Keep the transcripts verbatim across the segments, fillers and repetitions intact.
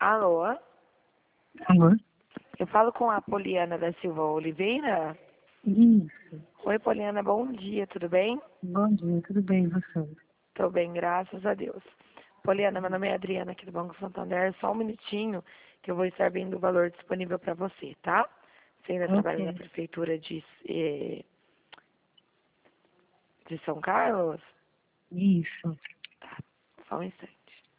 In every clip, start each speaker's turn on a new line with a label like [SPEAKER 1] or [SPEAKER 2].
[SPEAKER 1] Alô?
[SPEAKER 2] Alô?
[SPEAKER 1] Eu falo com a Poliana da Silva Oliveira?
[SPEAKER 2] Isso.
[SPEAKER 1] Oi, Poliana, bom dia, tudo bem?
[SPEAKER 2] Bom dia, tudo bem, e você?
[SPEAKER 1] Tô bem, graças a Deus. Poliana, meu nome é Adriana, aqui do Banco Santander. Só um minutinho que eu vou estar vendo o valor disponível para você, tá? Você ainda trabalha na
[SPEAKER 2] Ok.
[SPEAKER 1] prefeitura de, eh, de São Carlos?
[SPEAKER 2] Isso.
[SPEAKER 1] Tá, só um instante.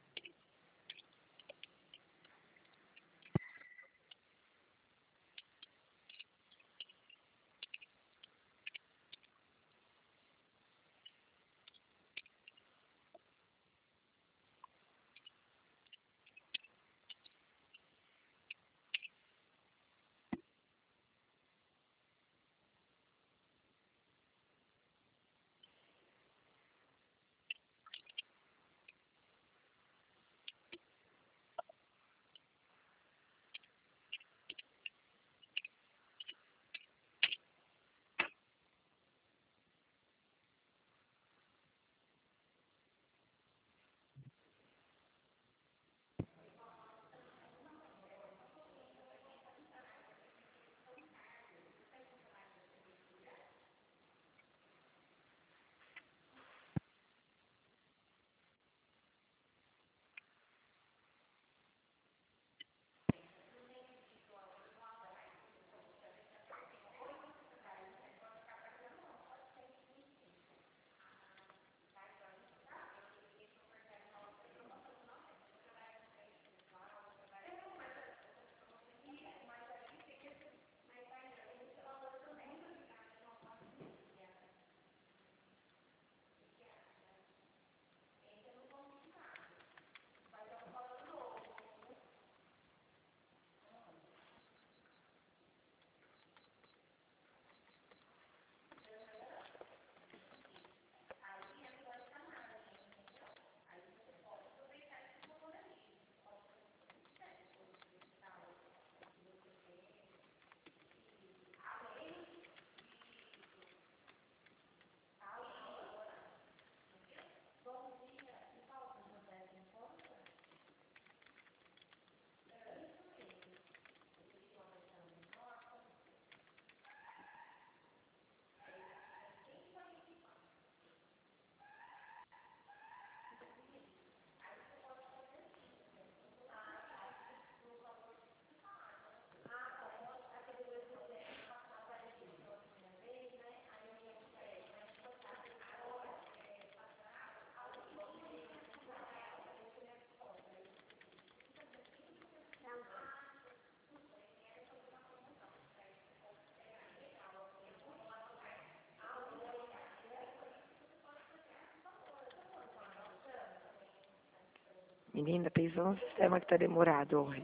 [SPEAKER 1] Menina, pensa num sistema que tá demorado hoje.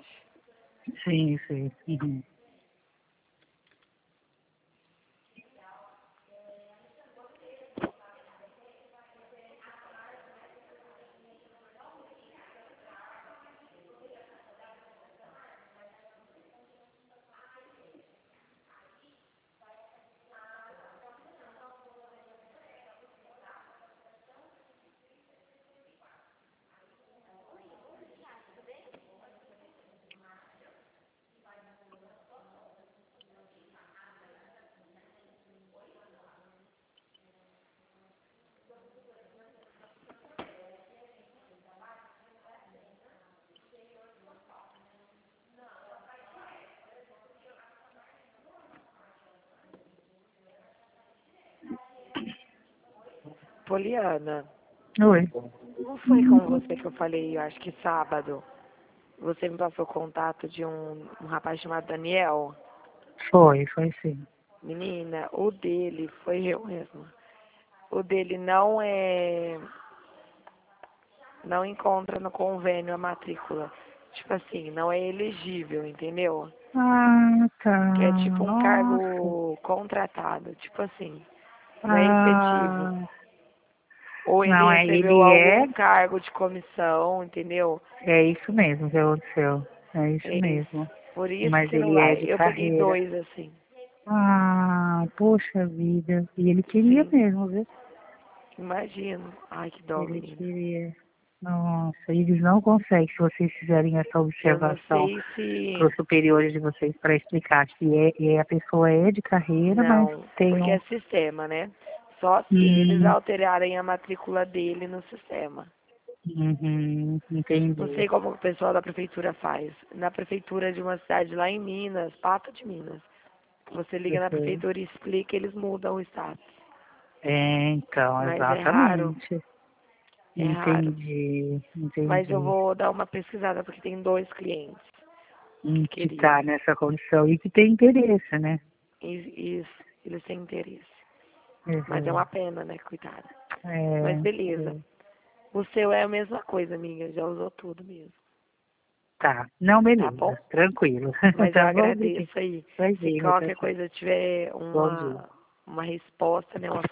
[SPEAKER 2] Sim, sim. Uhum.
[SPEAKER 1] Poliana,
[SPEAKER 2] Oi.
[SPEAKER 1] não foi com você que eu falei, eu acho que sábado, você me passou o contato de um, um rapaz chamado Daniel?
[SPEAKER 2] Foi, foi sim.
[SPEAKER 1] Menina, o dele foi eu mesma. O dele não é. Não encontra no convênio a matrícula. Tipo assim, não é elegível, entendeu?
[SPEAKER 2] Ah, tá.
[SPEAKER 1] Que é tipo um
[SPEAKER 2] Nossa.
[SPEAKER 1] cargo contratado. Tipo assim, não é efetivo.
[SPEAKER 2] Ah,
[SPEAKER 1] Ou ele
[SPEAKER 2] não, é,
[SPEAKER 1] recebeu
[SPEAKER 2] ele é,
[SPEAKER 1] algum cargo de comissão, entendeu?
[SPEAKER 2] é isso mesmo que aconteceu. É isso
[SPEAKER 1] É isso.
[SPEAKER 2] mesmo.
[SPEAKER 1] Por isso
[SPEAKER 2] Mas
[SPEAKER 1] que não
[SPEAKER 2] ele é
[SPEAKER 1] vai.
[SPEAKER 2] de
[SPEAKER 1] Eu peguei
[SPEAKER 2] carreira.
[SPEAKER 1] dois assim.
[SPEAKER 2] Ah, poxa vida. E ele queria
[SPEAKER 1] Sim.
[SPEAKER 2] mesmo, viu?
[SPEAKER 1] Imagino. Ai, que dó,
[SPEAKER 2] Ele
[SPEAKER 1] menina.
[SPEAKER 2] queria. Nossa, eles não conseguem, se vocês fizerem essa
[SPEAKER 1] Eu não
[SPEAKER 2] observação
[SPEAKER 1] sei se...
[SPEAKER 2] para os superiores de vocês para explicar que é, é, a pessoa é de carreira, mas
[SPEAKER 1] Não,
[SPEAKER 2] tem
[SPEAKER 1] porque
[SPEAKER 2] um...
[SPEAKER 1] é sistema, né? Só se eles
[SPEAKER 2] Hum,
[SPEAKER 1] alterarem a matrícula dele no sistema.
[SPEAKER 2] uhum,
[SPEAKER 1] Não
[SPEAKER 2] entendi.
[SPEAKER 1] sei como o pessoal da prefeitura faz. Na prefeitura de uma cidade lá em Minas, Pato de Minas, você liga na
[SPEAKER 2] Uhum.
[SPEAKER 1] prefeitura e explica, eles mudam o status.
[SPEAKER 2] É, então,
[SPEAKER 1] Mas é raro,
[SPEAKER 2] exatamente.
[SPEAKER 1] é raro.
[SPEAKER 2] Entendi,
[SPEAKER 1] Mas eu
[SPEAKER 2] entendi.
[SPEAKER 1] vou dar uma pesquisada, porque tem dois clientes
[SPEAKER 2] Hum,
[SPEAKER 1] que
[SPEAKER 2] que
[SPEAKER 1] queriam.
[SPEAKER 2] tá nessa condição e que tem interesse, né?
[SPEAKER 1] E isso, eles têm interesse. Mas é
[SPEAKER 2] Uhum.
[SPEAKER 1] uma pena, né, coitada. Mas
[SPEAKER 2] É,
[SPEAKER 1] beleza.
[SPEAKER 2] é.
[SPEAKER 1] O seu é a mesma coisa, amiga. Já usou tudo mesmo.
[SPEAKER 2] Tá. Não,
[SPEAKER 1] Tá bom?
[SPEAKER 2] beleza. Tranquilo.
[SPEAKER 1] Mas eu
[SPEAKER 2] Tá bom, Vicky?
[SPEAKER 1] agradeço aí. Se
[SPEAKER 2] Imagina, tá
[SPEAKER 1] qualquer
[SPEAKER 2] certo.
[SPEAKER 1] coisa tiver
[SPEAKER 2] Bom dia.
[SPEAKER 1] uma, uma resposta, né, uma